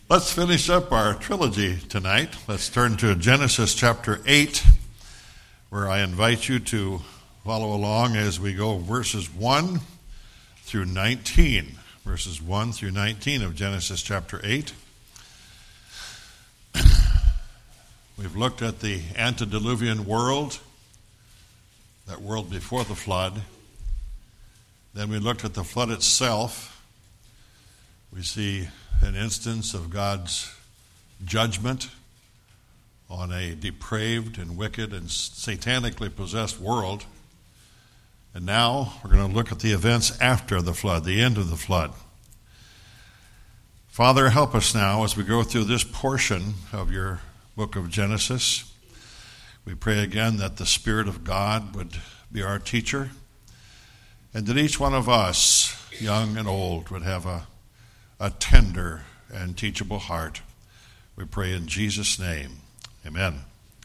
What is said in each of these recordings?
Let's finish up our trilogy tonight. Let's turn to Genesis chapter 8, where I invite you to follow along as we go verses 1 through 19. Verses 1 through 19 of Genesis chapter 8. We've looked at the antediluvian world, that world before the flood. Then we looked at the flood itself. We see an instance of God's judgment on a depraved and wicked and satanically possessed world. And now we're going to look at the events after the flood, the end of the flood. Father, help us now as we go through this portion of your book of Genesis. We pray again that the Spirit of God would be our teacher, and that each one of us, young and old, would have a tender and teachable heart. We pray in Jesus' name. Amen.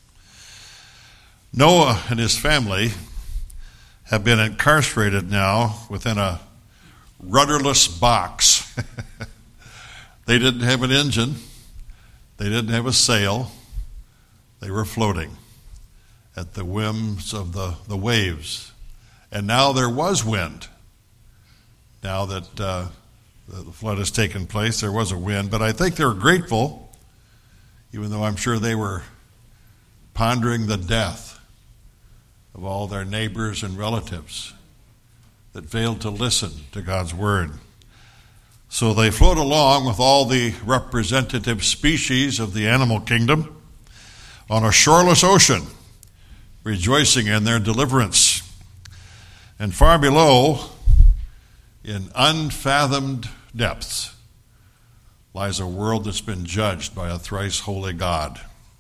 Noah and his family have been incarcerated now within a rudderless box. They didn't have an engine. They didn't have a sail. They were floating at the whims of the waves. And now there was wind. Now that the flood has taken place, there was a wind. But I think they were grateful, even though I'm sure they were pondering the death of all their neighbors and relatives that failed to listen to God's word. So they float along with all the representative species of the animal kingdom on a shoreless ocean, rejoicing in their deliverance. And far below, in unfathomed depths, lies a world that's been judged by a thrice holy God.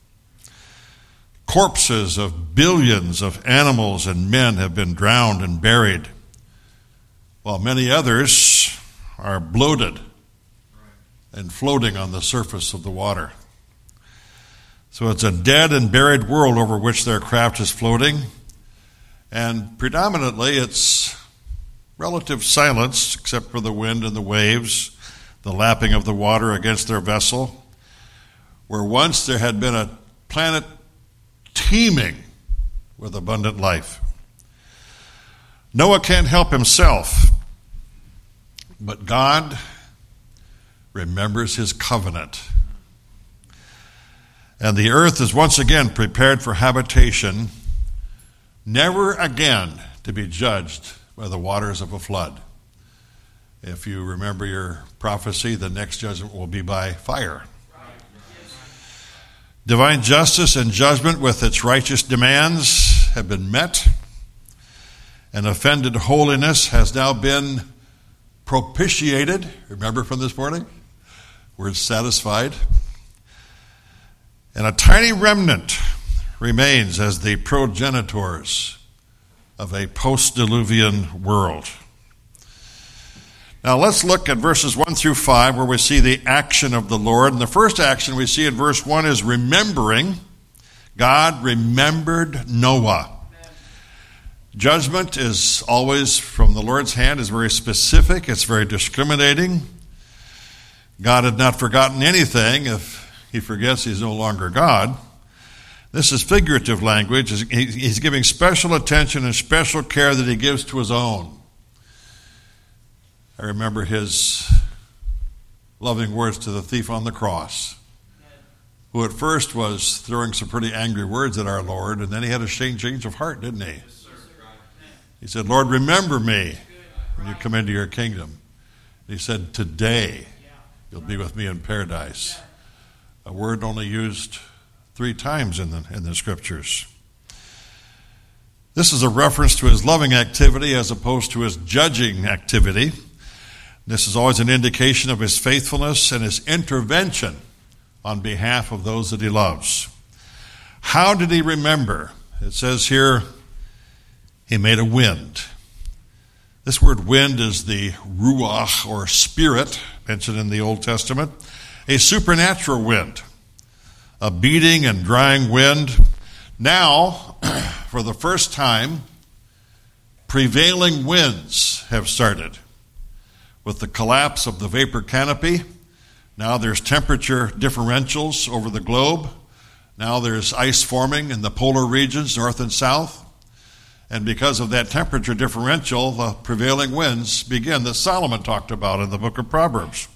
Corpses of billions of animals and men have been drowned and buried, while many others are bloated and floating on the surface of the water. So it's a dead and buried world over which their craft is floating, and predominantly it's relative silence except for the wind and the waves, the lapping of the water against their vessel, where once there had been a planet teeming with abundant life. Noah can't help himself, but God remembers his covenant. And the earth is once again prepared for habitation, never again to be judged by the waters of a flood. If you remember your prophecy, the next judgment will be by fire. Divine justice and judgment with its righteous demands have been met, and offended holiness has now been propitiated. Remember from this morning? We're satisfied. And a tiny remnant remains as the progenitors of a post-diluvian world. Now let's look at verses 1 through 5 where we see the action of the Lord. And the first action we see in verse 1 is remembering. God remembered Noah. Judgment is always from the Lord's hand, is very specific, it's very discriminating. God had not forgotten anything. If he forgets, he's no longer God. This is figurative language. He's giving special attention and special care that he gives to his own. I remember his loving words to the thief on the cross, who at first was throwing some pretty angry words at our Lord, and then he had a change of heart, didn't he? He said, Lord, remember me when you come into your kingdom. And he said, today you'll be with me in paradise. A word only used 3 times in the scriptures. This is a reference to his loving activity as opposed to his judging activity. This is always an indication of his faithfulness and his intervention on behalf of those that he loves. How did he remember? It says here, he made a wind. This word wind is the ruach, or spirit, mentioned in the Old Testament. A supernatural wind, a beating and drying wind. Now, for the first time, prevailing winds have started. With the collapse of the vapor canopy, Now there's temperature differentials over the globe. Now there's ice forming in the polar regions, north and south. And because of that temperature differential, the prevailing winds begin that Solomon talked about in the book of Proverbs.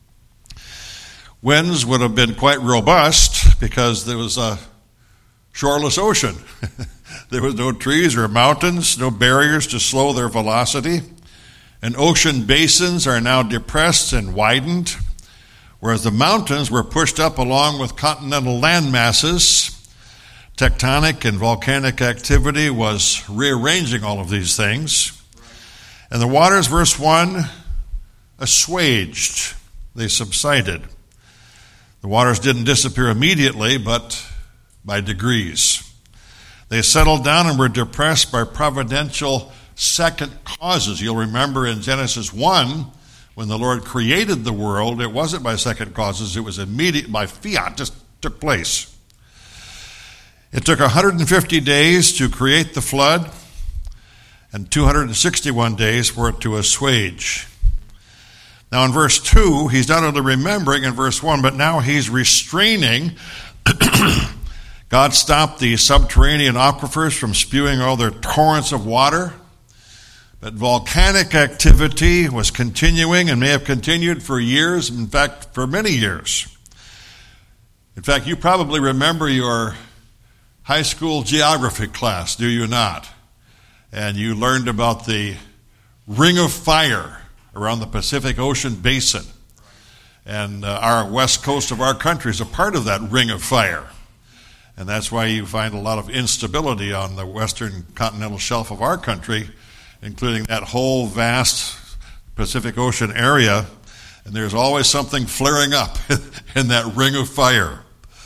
Winds would have been quite robust because there was a shoreless ocean. There was no trees or mountains, no barriers to slow their velocity. And ocean basins are now depressed and widened, whereas the mountains were pushed up along with continental land masses. Tectonic and volcanic activity was rearranging all of these things. And the waters, verse 1, assuaged. They subsided. The waters didn't disappear immediately, but by degrees. They settled down and were depressed by providential second causes. You'll remember in Genesis 1, when the Lord created the world, it wasn't by second causes, it was immediate, by fiat, just took place. It took 150 days to create the flood and 261 days for it to assuage. Now in verse 2, he's not only remembering in verse 1, but now he's restraining. God stopped the subterranean aquifers from spewing all their torrents of water. But volcanic activity was continuing and may have continued for years, in fact, for many years. In fact, you probably remember your high school geography class, do you not? And you learned about the ring of fire around the Pacific Ocean basin. And our west coast of our country is a part of that ring of fire. And that's why you find a lot of instability on the western continental shelf of our country, including that whole vast Pacific Ocean area. And there's always something flaring up in that ring of fire.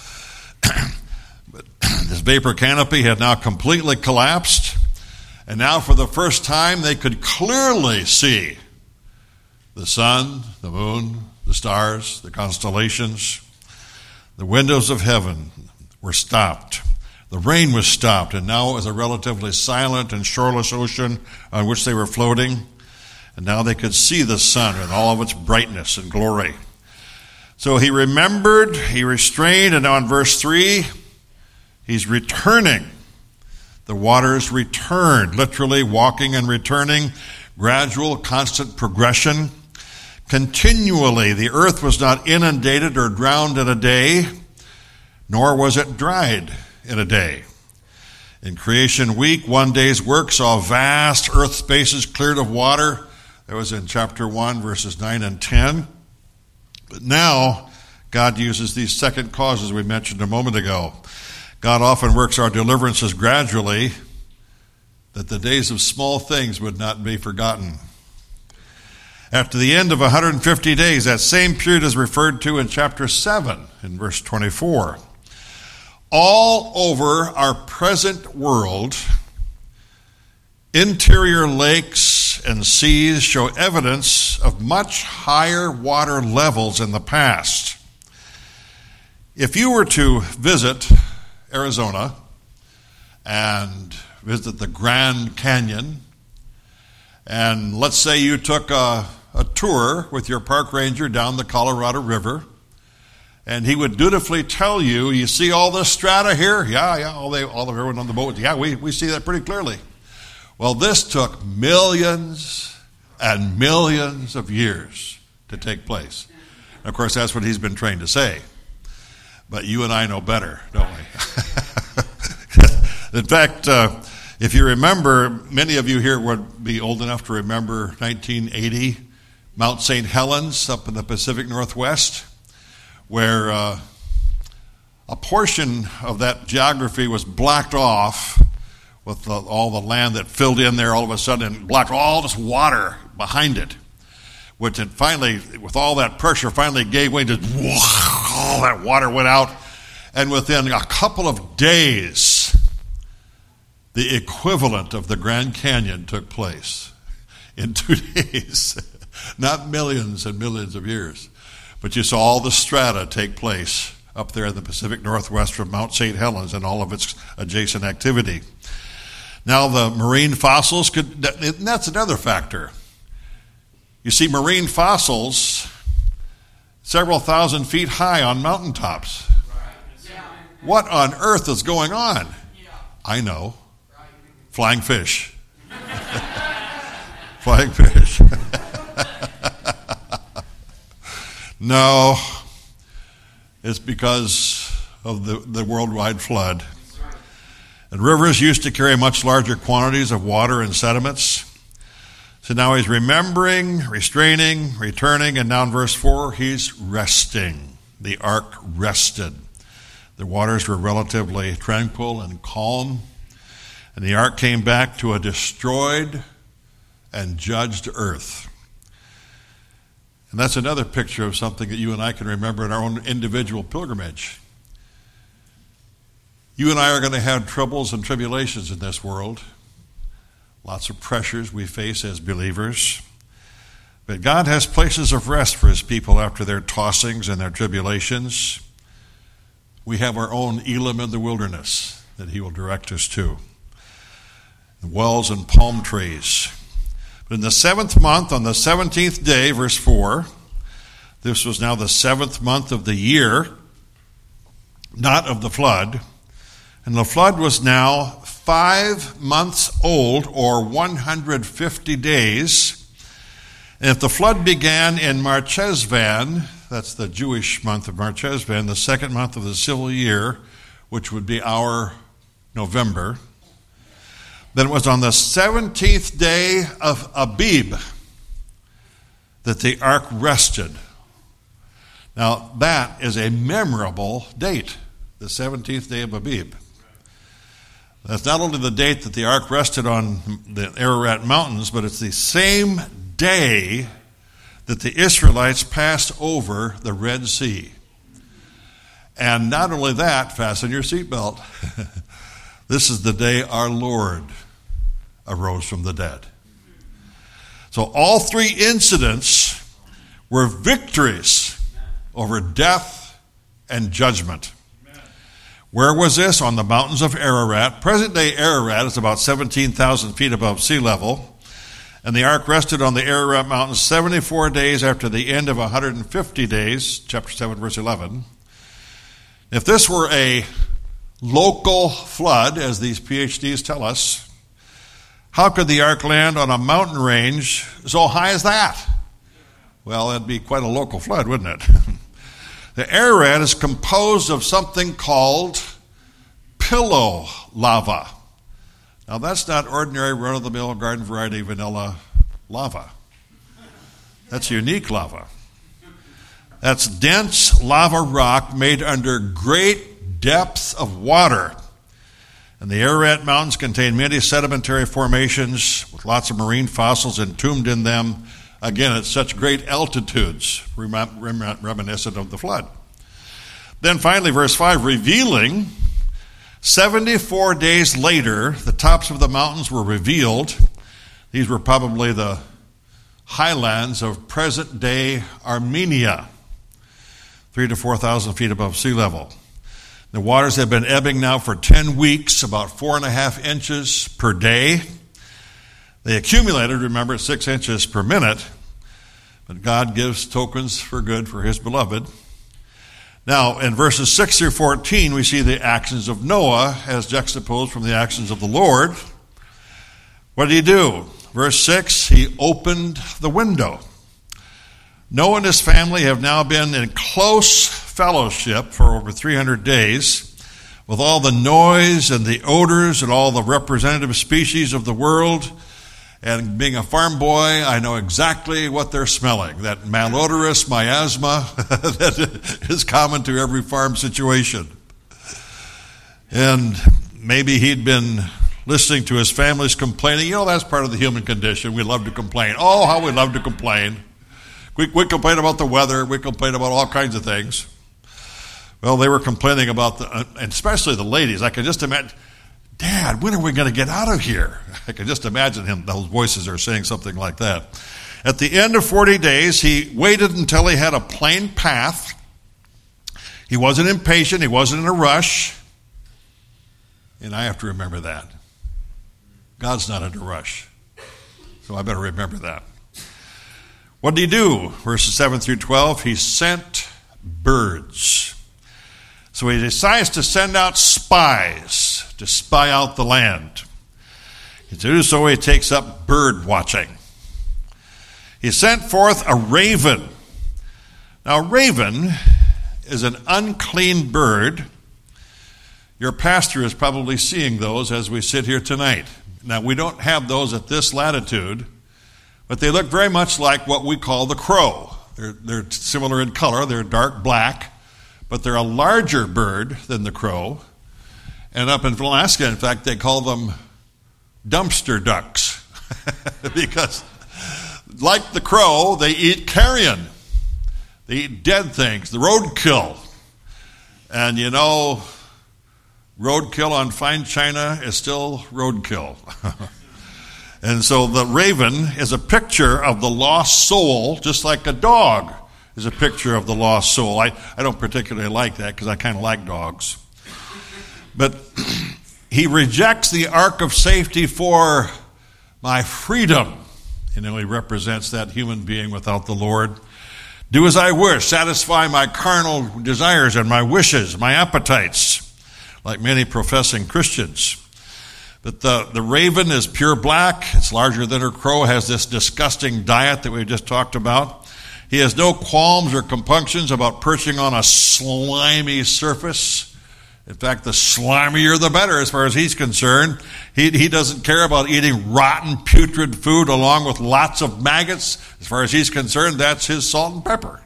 But this vapor canopy had now completely collapsed. And now for the first time they could clearly see the sun, the moon, the stars, the constellations. The windows of heaven were stopped. The rain was stopped, and now it was a relatively silent and shoreless ocean on which they were floating. And now they could see the sun in all of its brightness and glory. So he remembered, he restrained, and now in verse 3, he's returning. The waters returned, literally walking and returning, gradual, constant progression. Continually, the earth was not inundated or drowned in a day, nor was it dried in a day. In creation week, one day's work saw vast earth spaces cleared of water. That was in chapter 1, verses 9 and 10. But now, God uses these second causes we mentioned a moment ago. God often works our deliverances gradually, that the days of small things would not be forgotten. After the end of 150 days, that same period is referred to in chapter 7, in verse 24. All over our present world, interior lakes and seas show evidence of much higher water levels in the past. If you were to visit Arizona and visit the Grand Canyon, and let's say you took a tour with your park ranger down the Colorado River, and he would dutifully tell you, you see all this strata here? Yeah, all of everyone on the boat. Yeah, we see that pretty clearly. Well, this took millions and millions of years to take place. And of course, that's what he's been trained to say. But you and I know better, don't we? In fact, if you remember, many of you here would be old enough to remember 1980, Mount St. Helens up in the Pacific Northwest, where a portion of that geography was blocked off with all the land that filled in there all of a sudden and blocked all this water behind it, which it finally, with all that pressure, finally gave way to all that water went out. And within a couple of days, the equivalent of the Grand Canyon took place in 2 days. Not millions and millions of years. But you saw all the strata take place up there in the Pacific Northwest from Mount St. Helens and all of its adjacent activity. Now the marine fossils and that's another factor. You see, marine fossils, several thousand feet high on mountaintops. What on earth is going on? I know. Flying fish. Flying fish. No, it's because of the worldwide flood. And rivers used to carry much larger quantities of water and sediments. So now he's remembering, restraining, returning, and now in verse 4, he's resting. The ark rested. The waters were relatively tranquil and calm, and the ark came back to a destroyed and judged earth. And that's another picture of something that you and I can remember in our own individual pilgrimage. You and I are going to have troubles and tribulations in this world. Lots of pressures we face as believers. But God has places of rest for his people after their tossings and their tribulations. We have our own Elim in the wilderness that he will direct us to. Wells and palm trees. But in the 7th month, on the 17th day, verse 4, this was now the 7th month of the year, not of the flood. And the flood was now 5 months old, or 150 days. And if the flood began in Marchesvan, that's the Jewish month of Marchesvan, the 2nd month of the civil year, which would be our November, then it was on the 17th day of Abib that the ark rested. Now, that is a memorable date, the 17th day of Abib. That's not only the date that the ark rested on the Ararat Mountains, but it's the same day that the Israelites passed over the Red Sea. And not only that, fasten your seatbelt. This is the day our Lord arose from the dead. So all three incidents were victories over death and judgment. Where was this? On the mountains of Ararat. Present-day Ararat is about 17,000 feet above sea level. And the ark rested on the Ararat Mountains 74 days after the end of 150 days, chapter 7, verse 11. If this were a local flood, as these PhDs tell us, how could the ark land on a mountain range so high as that? Well, that'd be quite a local flood, wouldn't it? The Ararat is composed of something called pillow lava. Now, that's not ordinary run-of-the-mill garden variety vanilla lava. That's unique lava. That's dense lava rock made under great depths of water. And the Ararat Mountains contain many sedimentary formations with lots of marine fossils entombed in them. Again, at such great altitudes, reminiscent of the flood. Then finally, verse 5, revealing, 74 days later, the tops of the mountains were revealed. These were probably the highlands of present-day Armenia, 3,000 to 4,000 feet above sea level. The waters have been ebbing now for 10 weeks, about 4.5 inches per day. They accumulated, remember, 6 inches per minute, but God gives tokens for good for his beloved. Now, in verses 6 through 14, we see the actions of Noah as juxtaposed from the actions of the Lord. What did he do? Verse 6, he opened the window. Noah and his family have now been in close fellowship for over 300 days, with all the noise and the odors and all the representative species of the world. And being a farm boy, I know exactly what they're smelling, that malodorous miasma that is common to every farm situation. And maybe he'd been listening to his family's complaining. You know, that's part of the human condition. We love to complain. Oh, how we love to complain. We complain about the weather. We complain about all kinds of things. Well, they were complaining about, and especially the ladies. I could just imagine, Dad, when are we going to get out of here? I can just imagine him, those voices are saying something like that. At the end of 40 days, he waited until he had a plain path. He wasn't impatient. He wasn't in a rush. And I have to remember that. God's not in a rush. So I better remember that. What did he do? Verses 7 through 12, he sent birds. So he decides to send out spies to spy out the land. To do so, he takes up bird watching. He sent forth a raven. Now, a raven is an unclean bird. Your pastor is probably seeing those as we sit here tonight. Now, we don't have those at this latitude, but they look very much like what we call the crow. They're similar in color. They're dark black, but they're a larger bird than the crow. And up in Alaska, in fact, they call them dumpster ducks because, like the crow, they eat carrion. They eat dead things, the roadkill. And you know, roadkill on fine china is still roadkill. And so the raven is a picture of the lost soul, just like a dog is a picture of the lost soul. I don't particularly like that because I kind of like dogs. But he rejects the ark of safety for my freedom. You know, he represents that human being without the Lord. Do as I wish, satisfy my carnal desires and my wishes, my appetites, like many professing Christians. But the raven is pure black. It's larger than her crow, has this disgusting diet that we just talked about. He has no qualms or compunctions about perching on a slimy surface. In fact, the slimier the better as far as he's concerned. He doesn't care about eating rotten, putrid food along with lots of maggots. As far as he's concerned, that's his salt and pepper.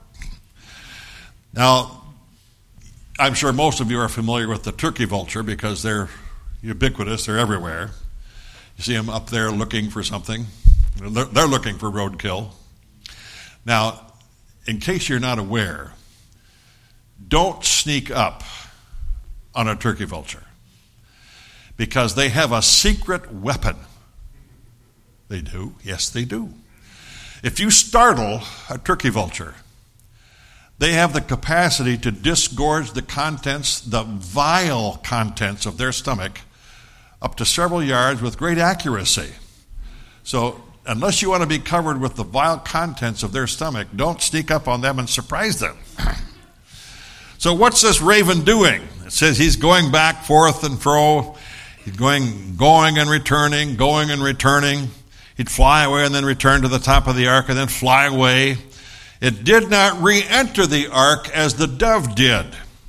Now, I'm sure most of you are familiar with the turkey vulture because they're ubiquitous. They're everywhere. You see them up there looking for something. They're looking for roadkill. Now, in case you're not aware, don't sneak up on a turkey vulture because they have a secret weapon. They do. Yes, they do. If you startle a turkey vulture, they have the capacity to disgorge the contents, the vile contents of their stomach up to several yards with great accuracy. So unless you want to be covered with the vile contents of their stomach, don't sneak up on them and surprise them. So what's this raven doing? It says he's going back forth and fro. He's going and returning, going and returning. He'd fly away and then return to the top of the ark and then fly away. It did not re-enter the ark as the dove did.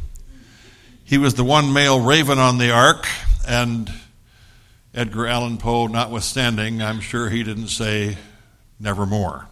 He was the one male raven on the ark, and Edgar Allan Poe notwithstanding, I'm sure he didn't say nevermore.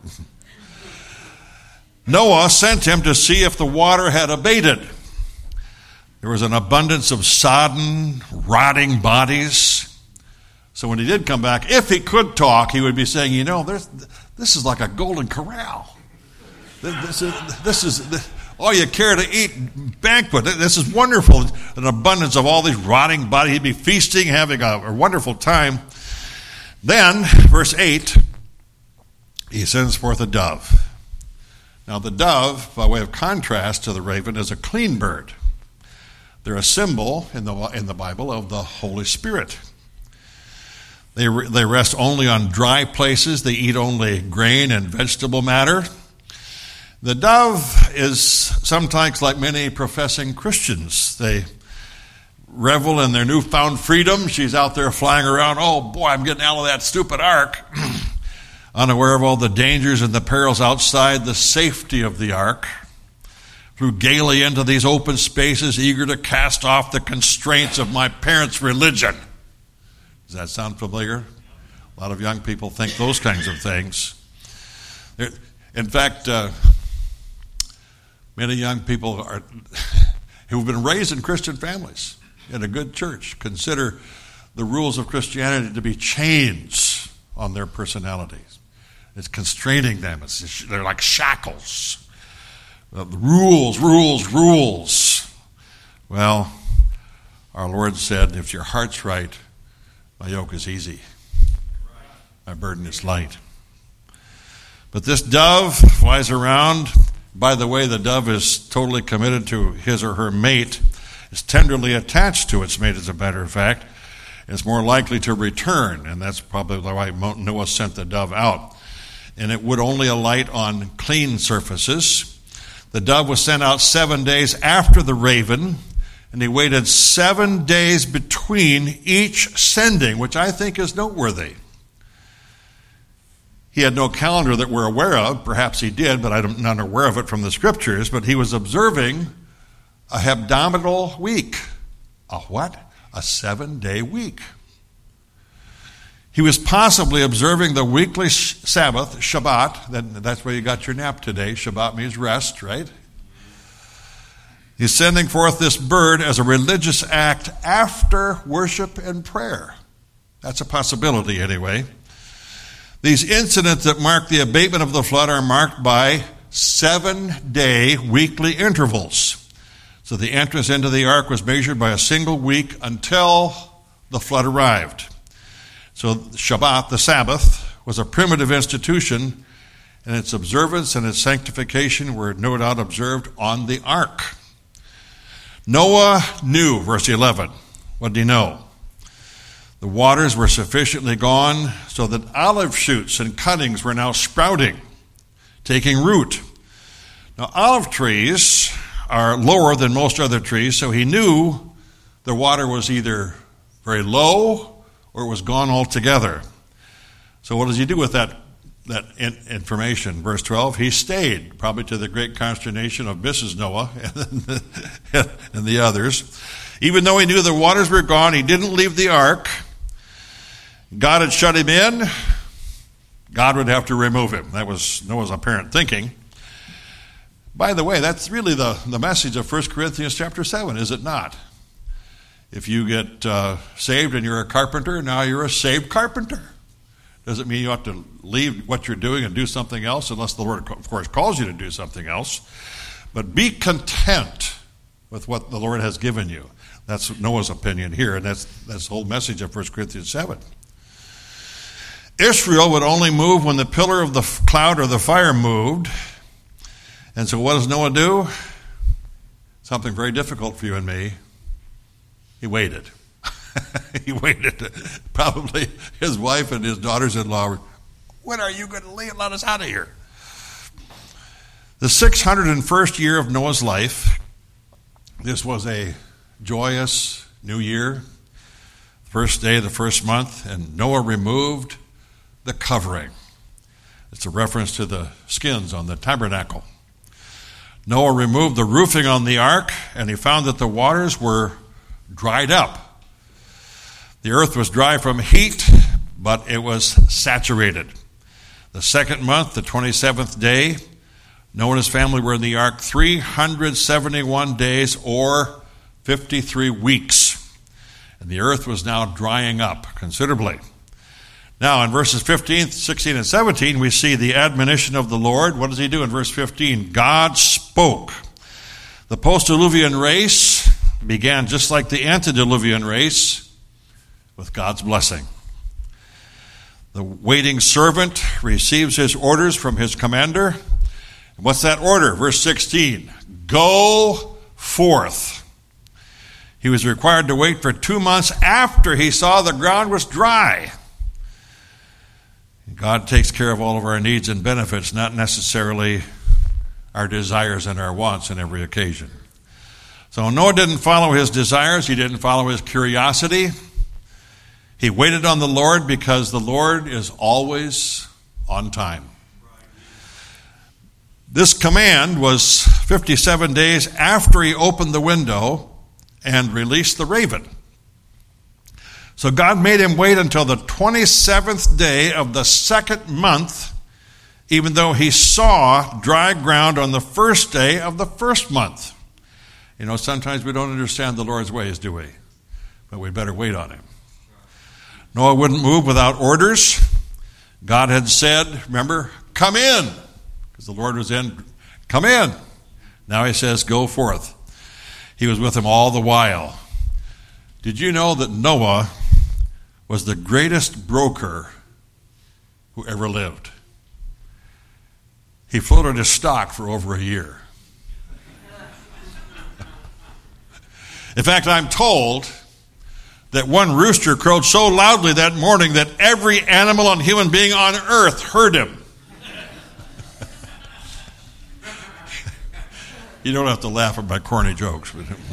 Noah sent him to see if the water had abated. There was an abundance of sodden, rotting bodies. So when he did come back, if he could talk, he would be saying, you know, this is like a golden corral. This is all you care to eat banquet. This is wonderful. An abundance of all these rotting bodies. He'd be feasting, having a wonderful time. Then, verse 8, he sends forth a dove. Now, the dove, by way of contrast to the raven, is a clean bird. They're a symbol in the Bible of the Holy Spirit. They rest only on dry places. They eat only grain and vegetable matter. The dove is sometimes like many professing Christians. They revel in their newfound freedom. She's out there flying around. Oh, boy, I'm getting out of that stupid ark. Unaware of all the dangers and the perils outside the safety of the ark. Flew gaily into these open spaces, eager to cast off the constraints of my parents' religion. Does that sound familiar? A lot of young people think those kinds of things. In fact, many young people who've been raised in Christian families, in a good church, consider the rules of Christianity to be chains on their personalities. It's constraining them. They're like shackles. Rules. Well, our Lord said, if your heart's right, my yoke is easy. My burden is light. But this dove flies around. By the way, the dove is totally committed to his or her mate. It's tenderly attached to its mate, as a matter of fact. It's more likely to return, and that's probably why Noah sent the dove out. and it would only alight on clean surfaces. The dove was sent out 7 days after the raven, and he waited 7 days between each sending, which I think is noteworthy. He had no calendar that we're aware of. Perhaps he did, but I'm not aware of it from the scriptures. But he was observing a hebdomadal week. A what? A 7-day week. He was possibly observing the weekly Sabbath, Shabbat. That's where you got your nap today. Shabbat means rest, right? He's sending forth this bird as a religious act after worship and prayer. That's a possibility anyway. These incidents that mark the abatement of the flood are marked by 7-day weekly intervals. So the entrance into the ark was measured by a single week until the flood arrived. So Shabbat, the Sabbath, was a primitive institution, and its observance and its sanctification were no doubt observed on the ark. Noah knew, verse 11. What did he know? The waters were sufficiently gone so that olive shoots and cuttings were now sprouting, taking root. Now, olive trees are lower than most other trees, so he knew the water was either very low or it was gone altogether. So what does he do with that information? Verse 12, he stayed, probably to the great consternation of Mrs. Noah and the others. Even though he knew the waters were gone, he didn't leave the ark. God had shut him in. God would have to remove him. That was Noah's apparent thinking. By the way, that's really the message of 1 Corinthians chapter 7, is it not? If you get saved and you're a carpenter, now you're a saved carpenter. Doesn't mean you have to leave what you're doing and do something else, unless the Lord, of course, calls you to do something else. But be content with what the Lord has given you. That's Noah's opinion here, and that's the whole message of 1 Corinthians 7. Israel would only move when the pillar of the cloud or the fire moved. And so what does Noah do? Something very difficult for you and me. He waited. He waited. Probably his wife and his daughters-in-law were, when are you going to let us out of here? The 601st year of Noah's life, this was a joyous new year, first day of the first month, and Noah removed the covering. It's a reference to the skins on the tabernacle. Noah removed the roofing on the ark, and he found that the waters were dried up. The earth was dry from heat, but it was saturated. The second month, the 27th day, Noah and his family were in the ark 371 days or 53 weeks. And the earth was now drying up considerably. Now, in verses 15, 16, and 17, we see the admonition of the Lord. What does he do in verse 15? God spoke. The post-diluvian race began just like the antediluvian race, with God's blessing. The waiting servant receives his orders from his commander. What's that order? Verse 16, go forth. He was required to wait for 2 months after he saw the ground was dry. God takes care of all of our needs and benefits, not necessarily our desires and our wants on every occasion. So Noah didn't follow his desires. He didn't follow his curiosity. He waited on the Lord because the Lord is always on time. This command was 57 days after he opened the window and released the raven. So God made him wait until the 27th day of the second month, even though he saw dry ground on the first day of the first month. You know, sometimes we don't understand the Lord's ways, do we? But we better wait on him. Noah wouldn't move without orders. God had said, remember, come in, because the Lord was in, come in. Now he says, go forth. He was with him all the while. Did you know that Noah was the greatest broker who ever lived? He floated his stock for over a year. In fact, I'm told that one rooster crowed so loudly that morning that every animal and human being on earth heard him. You don't have to laugh at my corny jokes.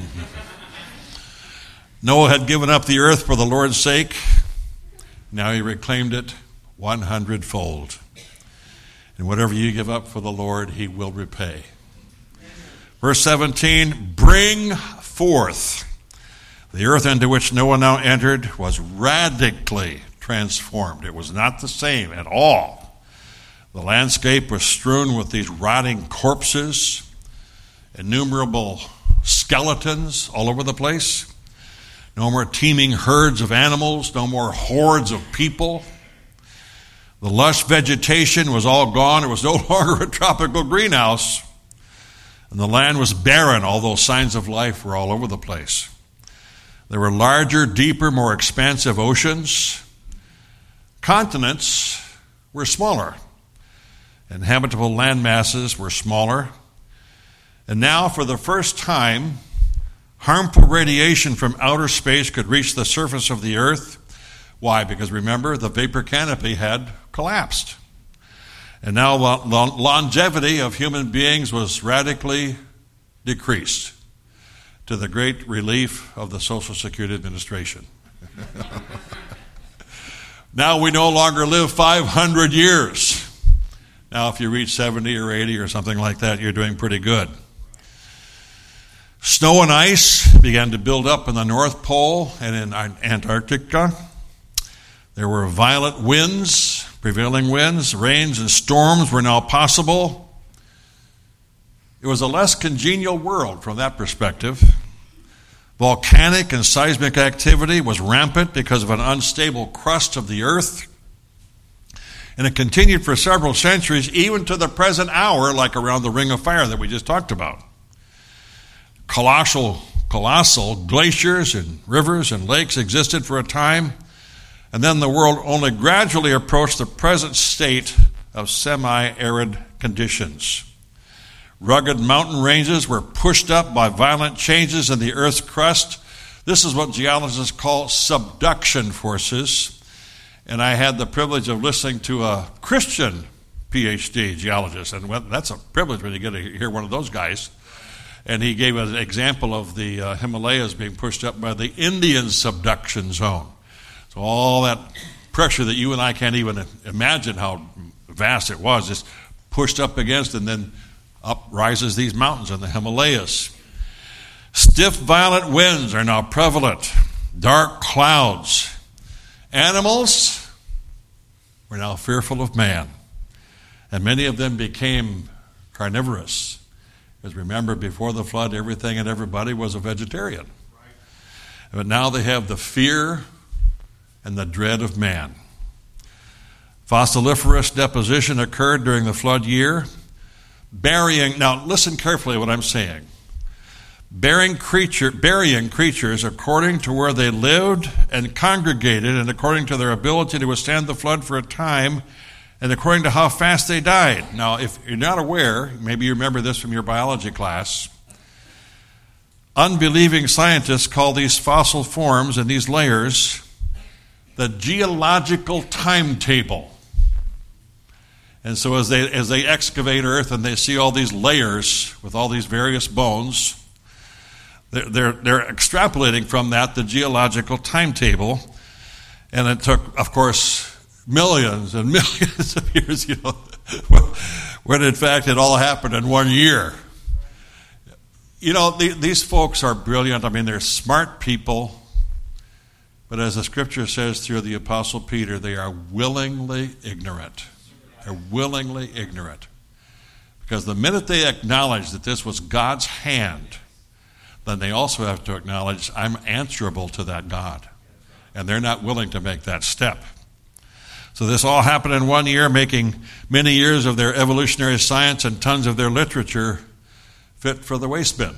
Noah had given up the earth for the Lord's sake. Now he reclaimed it 100-fold. And whatever you give up for the Lord, he will repay. Verse 17, bring forth. The earth into which Noah now entered was radically transformed. It was not the same at all. The landscape was strewn with these rotting corpses, innumerable skeletons all over the place. No more teeming herds of animals, no more hordes of people. The lush vegetation was all gone. It was no longer a tropical greenhouse. And the land was barren, although signs of life were all over the place. There were larger, deeper, more expansive oceans. Continents were smaller. Inhabitable land masses were smaller. And now, for the first time, harmful radiation from outer space could reach the surface of the earth. Why? Because remember, the vapor canopy had collapsed. And now the longevity of human beings was radically decreased, to the great relief of the Social Security Administration. Now we no longer live 500 years. Now if you reach 70 or 80 or something like that, you're doing pretty good. Snow and ice began to build up in the North Pole and in Antarctica. There were violent winds, prevailing winds, rains and storms were now possible. It was a less congenial world from that perspective. Volcanic and seismic activity was rampant because of an unstable crust of the earth. And it continued for several centuries, even to the present hour, like around the Ring of Fire that we just talked about. Colossal glaciers and rivers and lakes existed for a time, and then the world only gradually approached the present state of semi-arid conditions. Rugged mountain ranges were pushed up by violent changes in the Earth's crust. This is what geologists call subduction forces. And I had the privilege of listening to a Christian PhD geologist, and that's a privilege when you get to hear one of those guys. And he gave an example of the Himalayas being pushed up by the Indian subduction zone. So all that pressure that you and I can't even imagine how vast it was, just pushed up against, and then up rises these mountains in the Himalayas. Stiff, violent winds are now prevalent. Dark clouds. Animals were now fearful of man. And many of them became carnivorous. Because remember, before the flood, everything and everybody was a vegetarian. But now they have the fear and the dread of man. Fossiliferous deposition occurred during the flood year. Now listen carefully to what I'm saying. Burying creatures according to where they lived and congregated, and according to their ability to withstand the flood for a time, and according to how fast they died. Now, if you're not aware, maybe you remember this from your biology class, unbelieving scientists call these fossil forms and these layers the geological timetable. And so as they excavate Earth and they see all these layers with all these various bones, they're extrapolating from that the geological timetable. And it took, of course, millions and millions of years, when in fact it all happened in 1 year. These folks are brilliant. I mean, they're smart people. But as the scripture says through the Apostle Peter, they are willingly ignorant. They're willingly ignorant. Because the minute they acknowledge that this was God's hand, then they also have to acknowledge, I'm answerable to that God. And they're not willing to make that step. So this all happened in 1 year, making many years of their evolutionary science and tons of their literature fit for the waste bin.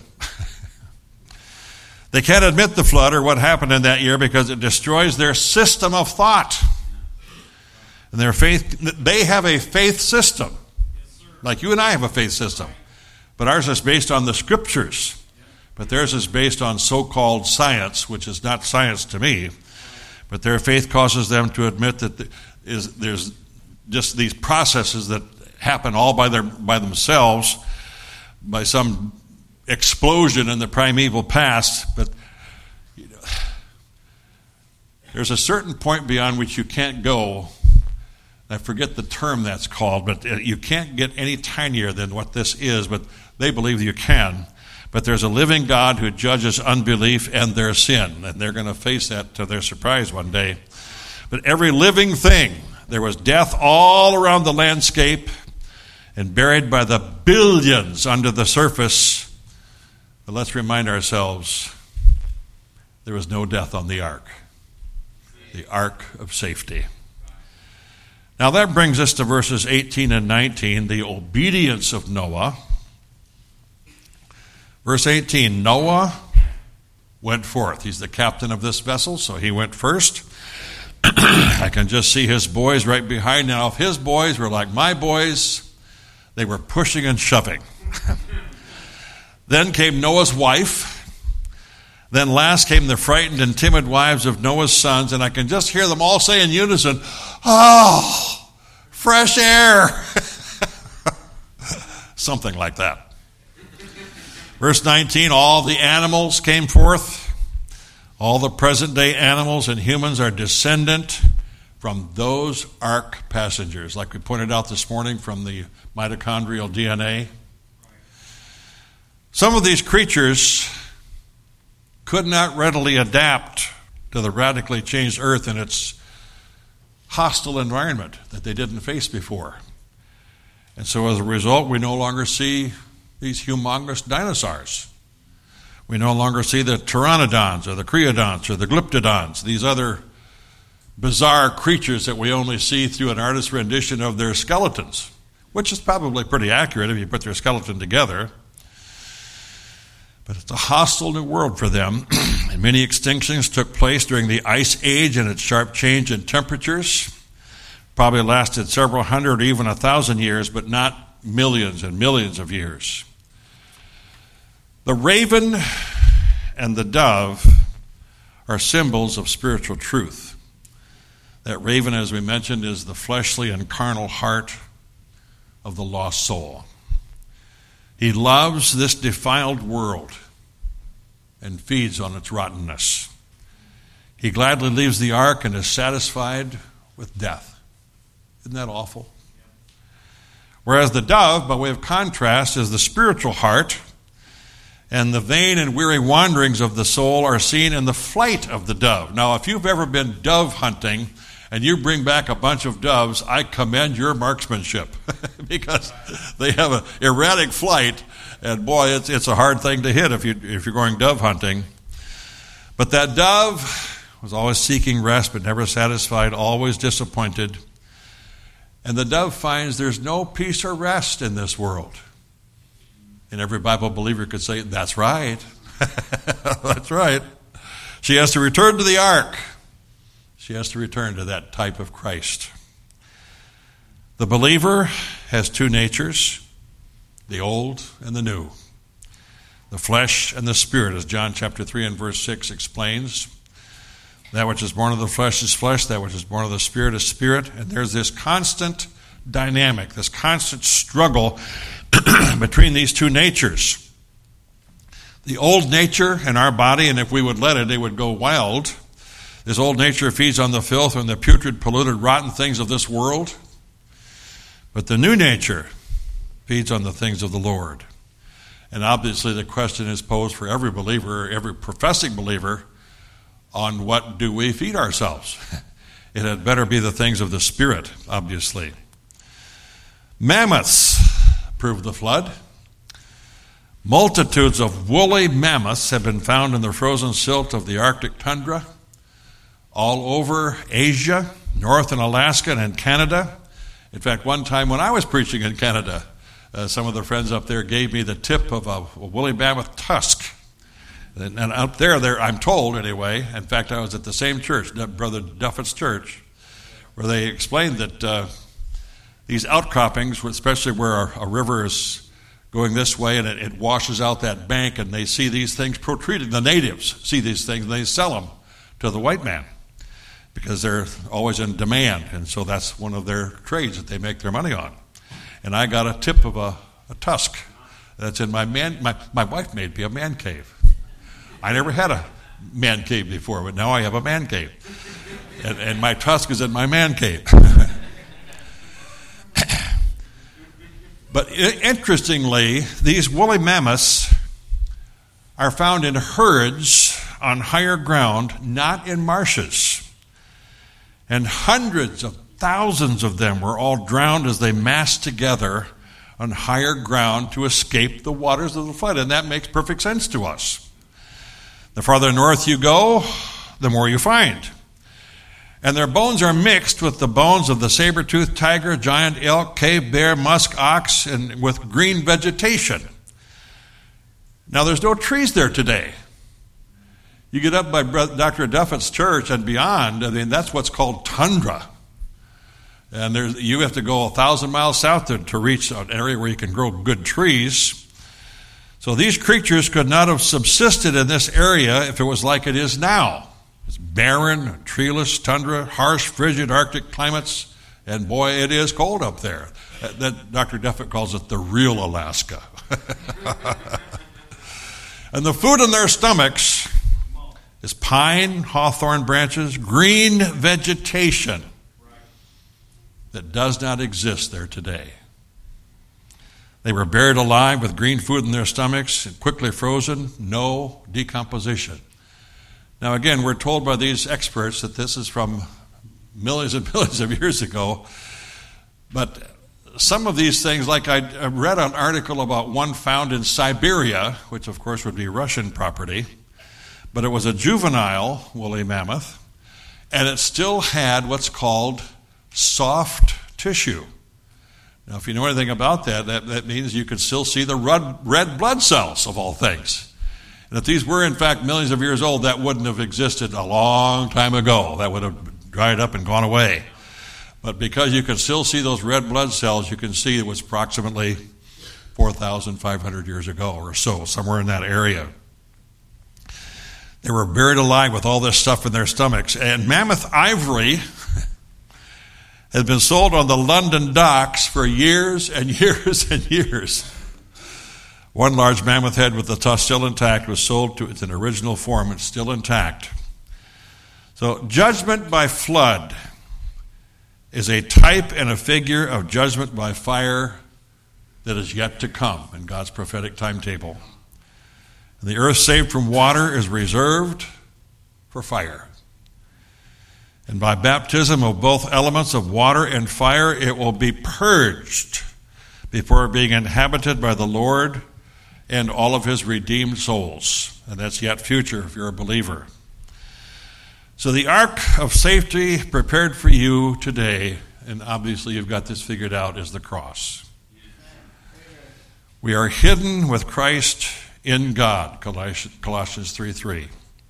They can't admit the flood or what happened in that year because it destroys their system of thought. And their faith, they have a faith system. Like you and I have a faith system. But ours is based on the scriptures. But theirs is based on so-called science, which is not science to me. But their faith causes them to admit that there's just these processes that happen all by themselves, by some explosion in the primeval past, but there's a certain point beyond which you can't go. I forget the term that's called, but you can't get any tinier than what this is, but they believe you can. But there's a living God who judges unbelief and their sin, and they're going to face that to their surprise one day. But every living thing, there was death all around the landscape and buried by the billions under the surface. But let's remind ourselves, there was no death on the ark of safety. Now that brings us to verses 18 and 19, the obedience of Noah. Verse 18, Noah went forth. He's the captain of this vessel, so he went first. I can just see his boys right behind. Now, if his boys were like my boys, they were pushing and shoving. Then came Noah's wife. Then last came the frightened and timid wives of Noah's sons, and I can just hear them all say in unison, "Oh, fresh air." Something like that. Verse 19, all the animals came forth. All the present-day animals and humans are descendant from those ark passengers, like we pointed out this morning from the mitochondrial DNA. Some of these creatures could not readily adapt to the radically changed earth and its hostile environment that they didn't face before. And so as a result, we no longer see these humongous dinosaurs. We no longer see the pteranodons or the creodonts or the glyptodons, these other bizarre creatures that we only see through an artist's rendition of their skeletons, which is probably pretty accurate if you put their skeleton together. But it's a hostile new world for them, and many extinctions took place during the Ice Age and its sharp change in temperatures. Probably lasted several hundred or even 1,000 years, but not millions and millions of years. The raven and the dove are symbols of spiritual truth. That raven, as we mentioned, is the fleshly and carnal heart of the lost soul. He loves this defiled world and feeds on its rottenness. He gladly leaves the ark and is satisfied with death. Isn't that awful? Whereas the dove, by way of contrast, is the spiritual heart, and the vain and weary wanderings of the soul are seen in the flight of the dove. Now, if you've ever been dove hunting and you bring back a bunch of doves, I commend your marksmanship because they have an erratic flight, and boy, it's a hard thing to hit if you're going dove hunting. But that dove was always seeking rest, but never satisfied, always disappointed. And the dove finds there's no peace or rest in this world. And every Bible believer could say, that's right. That's right. She has to return to the ark. She has to return to that type of Christ. The believer has two natures, the old and the new. The flesh and the spirit, as John chapter 3 and verse 6 explains. That which is born of the flesh is flesh, that which is born of the spirit is spirit. And there's this constant dynamic, this constant struggle between these two natures. The old nature in our body, and if we would let it would go wild. This old nature feeds on the filth and the putrid, polluted, rotten things of this world. But the new nature feeds on the things of the Lord. And obviously the question is posed for every believer, every professing believer, on what do we feed ourselves? It had better be the things of the Spirit, obviously. Mammoths proved the flood. Multitudes of woolly mammoths have been found in the frozen silt of the Arctic tundra, all over Asia, north in Alaska and in Canada. In fact, one time when I was preaching in Canada, some of the friends up there gave me the tip of a woolly mammoth tusk. And out there, I'm told anyway, in fact, I was at the same church, Brother Duffett's church, where they explained that these outcroppings, especially where a river is going this way and it washes out that bank, and they see these things protruding. The natives see these things and they sell them to the white man because they're always in demand, and so that's one of their trades that they make their money on. And I got a tip of a tusk That's in my wife made me a man cave. I never had a man cave before, but now I have a man cave. And my tusk is in my man cave. But interestingly, these woolly mammoths are found in herds on higher ground, not in marshes. And hundreds of thousands of them were all drowned as they massed together on higher ground to escape the waters of the flood. And that makes perfect sense to us. The farther north you go, the more you find. And their bones are mixed with the bones of the saber-toothed tiger, giant elk, cave bear, musk ox, and with green vegetation. Now, there's no trees there today. You get up by Dr. Duffett's church and beyond, I mean, that's what's called tundra. And you have to go 1,000 miles south to reach an area where you can grow good trees. So these creatures could not have subsisted in this area if it was like it is now. It's barren, treeless, tundra, harsh, frigid Arctic climates, and boy, it is cold up there. That Dr. Duffett calls it the real Alaska. And the food in their stomachs is pine, hawthorn branches, green vegetation that does not exist there today. They were buried alive with green food in their stomachs, quickly frozen, no decomposition. Now again, we're told by these experts that this is from millions and millions of years ago, but some of these things, like I read an article about one found in Siberia, which of course would be Russian property, but it was a juvenile woolly mammoth, and it still had what's called soft tissue. Now, if you know anything about that means you could still see the red blood cells of all things. And if these were, in fact, millions of years old, that wouldn't have existed a long time ago. That would have dried up and gone away. But because you can still see those red blood cells, you can see it was approximately 4,500 years ago or so, somewhere in that area. They were buried alive with all this stuff in their stomachs. And mammoth ivory has been sold on the London docks for years and years and years. One large mammoth head with the tusk still intact was sold to its original form. It's still intact. So judgment by flood is a type and a figure of judgment by fire that is yet to come in God's prophetic timetable. And the earth saved from water is reserved for fire. And by baptism of both elements of water and fire, it will be purged before being inhabited by the Lord and all of his redeemed souls. And that's yet future if you're a believer. So the ark of safety prepared for you today, and obviously you've got this figured out, is the cross. We are hidden with Christ in God, Colossians 3:3.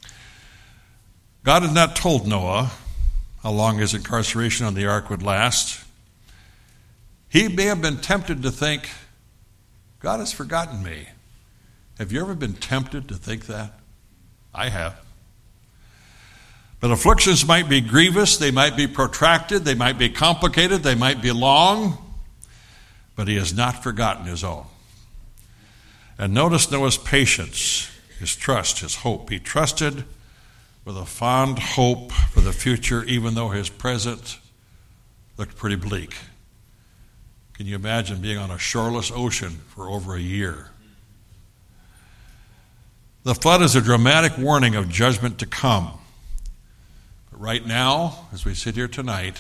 God had not told Noah how long his incarceration on the ark would last. He may have been tempted to think, God has forgotten me. Have you ever been tempted to think that? I have. But afflictions might be grievous, they might be protracted, they might be complicated, they might be long, but he has not forgotten his own. And notice Noah's patience, his trust, his hope. He trusted with a fond hope for the future, even though his present looked pretty bleak. Can you imagine being on a shoreless ocean for over a year? The flood is a dramatic warning of judgment to come. But right now, as we sit here tonight,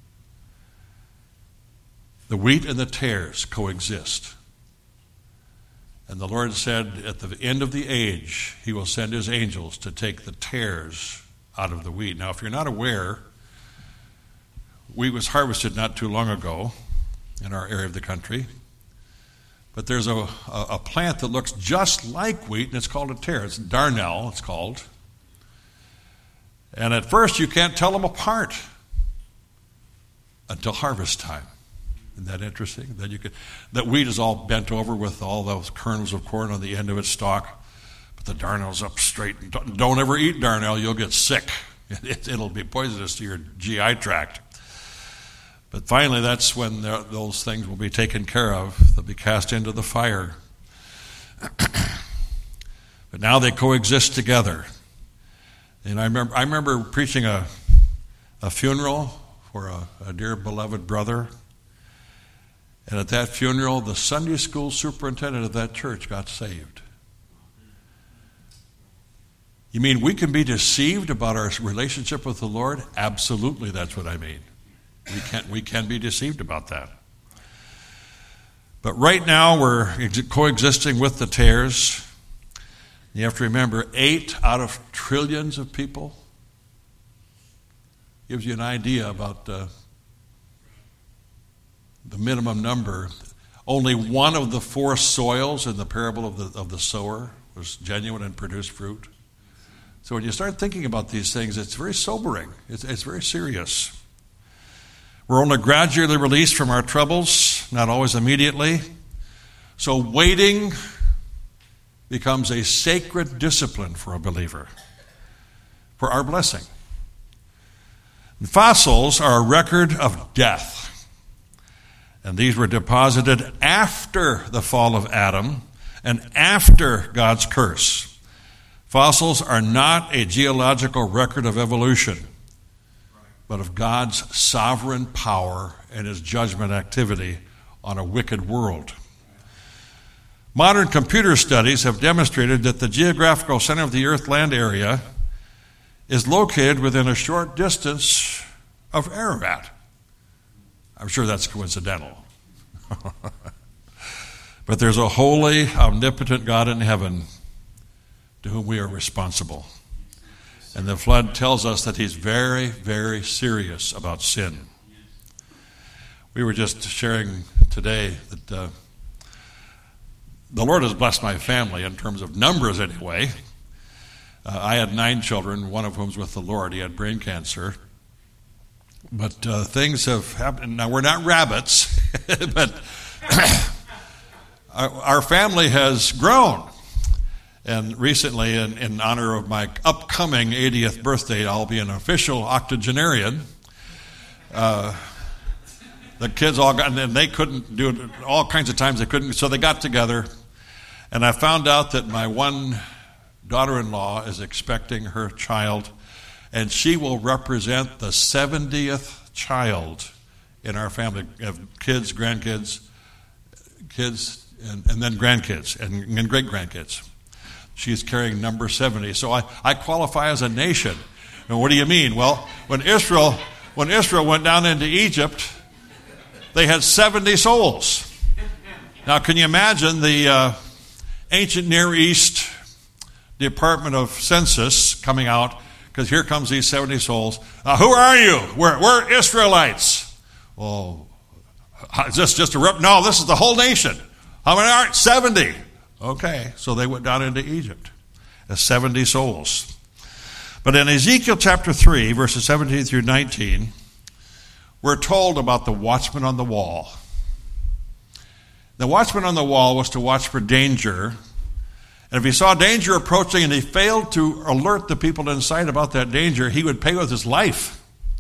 the wheat and the tares coexist. And the Lord said at the end of the age, he will send his angels to take the tares out of the wheat. Now, if you're not aware, wheat was harvested not too long ago in our area of the country. But there's a plant that looks just like wheat, and it's called a tare. It's darnel, it's called. And at first, you can't tell them apart until harvest time. Isn't that interesting? That wheat is all bent over with all those kernels of corn on the end of its stalk, but the darnel's up straight. Don't ever eat darnel, you'll get sick. It'll be poisonous to your GI tract. But finally, that's when those things will be taken care of. They'll be cast into the fire. But now they coexist together. And I remember preaching a funeral for a dear beloved brother. And at that funeral, the Sunday school superintendent of that church got saved. You mean we can be deceived about our relationship with the Lord? Absolutely, that's what I mean. We can be deceived about that. But right now we're coexisting with the tares. You have to remember, 8 out of trillions of people gives you an idea about the minimum number. Only one of the 4 soils in the parable of the sower was genuine and produced fruit. So when you start thinking about these things, it's very sobering. It's very serious. We're only gradually released from our troubles, not always immediately. So waiting becomes a sacred discipline for a believer, for our blessing. And fossils are a record of death. And these were deposited after the fall of Adam and after God's curse. Fossils are not a geological record of evolution, but of God's sovereign power and his judgment activity on a wicked world. Modern computer studies have demonstrated that the geographical center of the Earth land area is located within a short distance of Ararat. I'm sure that's coincidental. But there's a holy, omnipotent God in heaven to whom we are responsible. And the flood tells us that he's very, very serious about sin. We were just sharing today that the Lord has blessed my family in terms of numbers anyway. I had 9 children, one of whom's with the Lord. He had brain cancer. But things have happened. Now, we're not rabbits, but our family has grown. And recently, in honor of my upcoming 80th birthday, I'll be an official octogenarian. The kids all got, and they couldn't do it all kinds of times they couldn't, so they got together. And I found out that my one daughter-in-law is expecting her child, and she will represent the 70th child in our family of kids, grandkids, kids, and then grandkids and great-grandkids. She's carrying number 70. So I qualify as a nation. And what do you mean? Well, when Israel went down into Egypt, they had 70 souls. Now, can you imagine the ancient Near East Department of Census coming out, because here comes these 70 souls. Who are you? We're Israelites. Well, is this just a rep? No, this is the whole nation. How many are it? 70. Okay, so they went down into Egypt as 70 souls. But in Ezekiel chapter 3, verses 17 through 19, we're told about the watchman on the wall. The watchman on the wall was to watch for danger. And if he saw danger approaching and he failed to alert the people inside about that danger, he would pay with his life.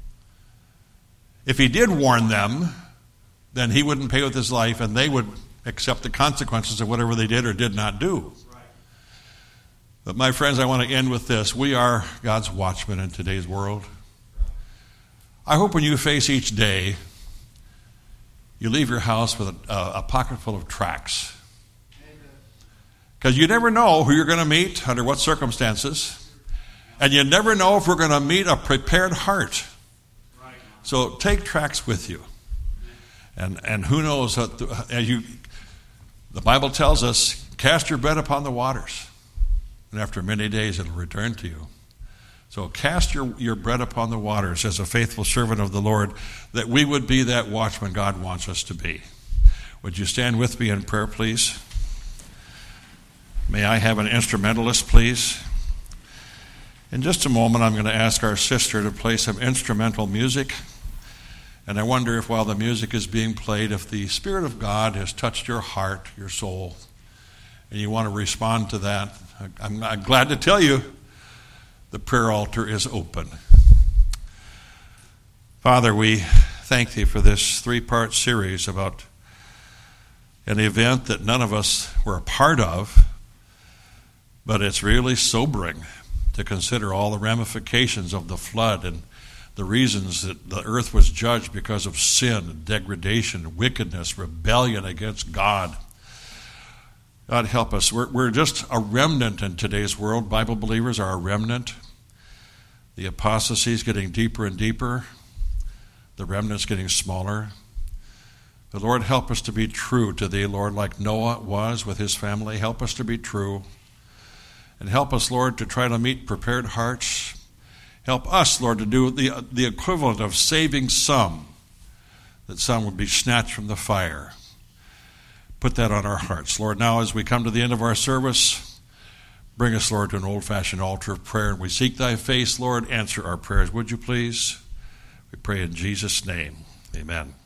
If he did warn them, then he wouldn't pay with his life, and they would accept the consequences of whatever they did or did not do. Right. But my friends, I want to end with this. We are God's watchmen in today's world. I hope when you face each day, you leave your house with a pocket full of tracts. Because you never know who you're going to meet, under what circumstances. And you never know if we're going to meet a prepared heart. So take tracts with you. And who knows, the Bible tells us, cast your bread upon the waters, and after many days it'll return to you. So cast your bread upon the waters as a faithful servant of the Lord, that we would be that watchman God wants us to be. Would you stand with me in prayer, please? May I have an instrumentalist, please? In just a moment, I'm going to ask our sister to play some instrumental music. And I wonder if while the music is being played, if the Spirit of God has touched your heart, your soul, and you want to respond to that, I'm glad to tell you the prayer altar is open. Father, we thank Thee for this 3-part series about an event that none of us were a part of, But it's really sobering to consider all the ramifications of the flood and the reasons that the earth was judged because of sin, degradation, wickedness, rebellion against God. God help us. We're just a remnant in today's world. Bible believers are a remnant. The apostasy is getting deeper and deeper. The remnant's getting smaller. The Lord, help us to be true to Thee, Lord, like Noah was with his family. Help us to be true. And help us, Lord, to try to meet prepared hearts. Help us, Lord, to do the equivalent of saving some, that some would be snatched from the fire. Put that on our hearts. Lord, now as we come to the end of our service, bring us, Lord, to an old-fashioned altar of prayer. And we seek Thy face, Lord. Answer our prayers, would you please? We pray in Jesus' name. Amen.